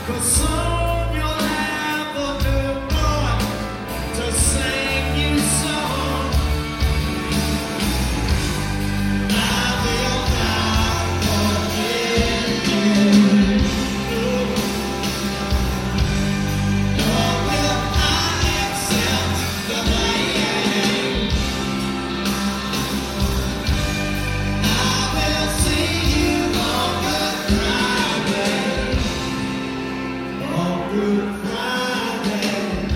soon you'll have a new boy to sing you song. I will not forget you, nor will I accept the blame. I will see you on Good Friday, on Good Friday.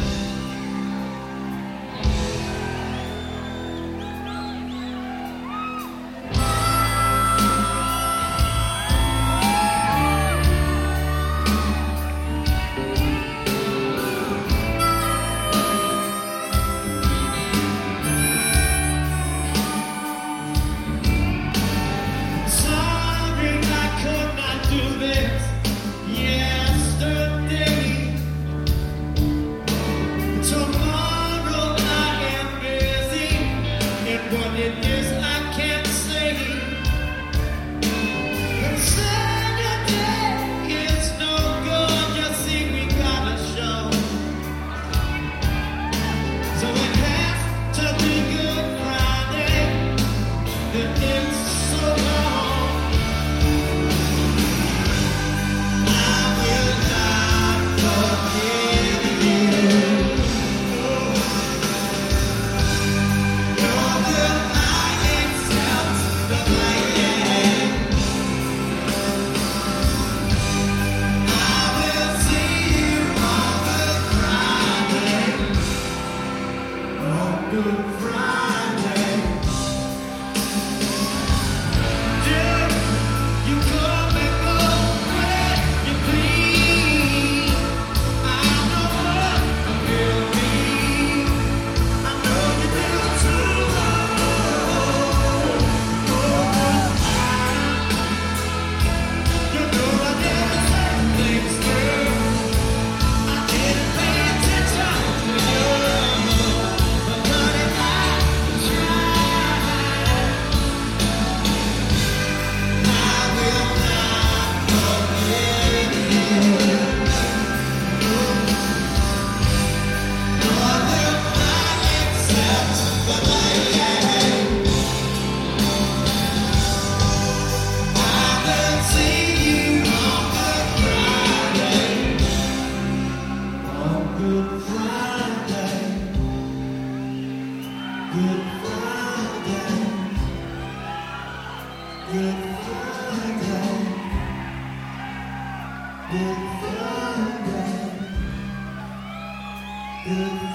Sorry I could not do this yesterday. Tomorrow I am busy, and what it is I can't say. But Saturday is no good, you see we got a show. So it has to be Good Friday, and it's so long. I will not forget you, nor will I accept the blame. I will see you on Good Friday, on Good Friday. Yeah, you come and go when you please. I know what will be. I know you do too. You know I didn't say things through. I didn't pay attention to you, but honey, I tried. I will not forget you, nor will I accept the blame. I will see you on Good Friday, on Good Friday, Good Friday, Good Friday, Good Friday, Good